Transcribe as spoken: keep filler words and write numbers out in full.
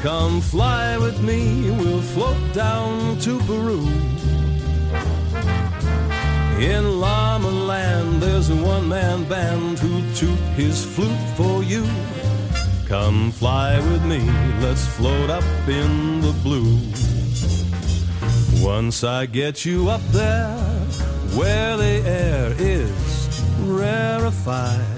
Come fly with me, we'll float down to Peru. In Llama Land, there's a one-man band who'll toot his flute for you. Come fly with me, let's float up in the blue. Once I get you up there, where the air is rarefied,